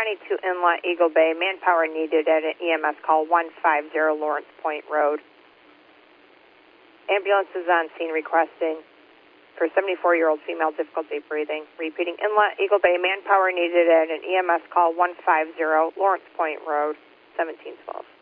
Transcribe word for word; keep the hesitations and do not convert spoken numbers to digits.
County to Inlet, Eagle Bay. Manpower needed at an E M S call one five zero Lawrence Point Road. Ambulance is on scene requesting for seventy-four-year-old female, difficulty breathing. Repeating, Inlet, Eagle Bay. Manpower needed at an E M S call one five zero Lawrence Point Road, seventeen twelve.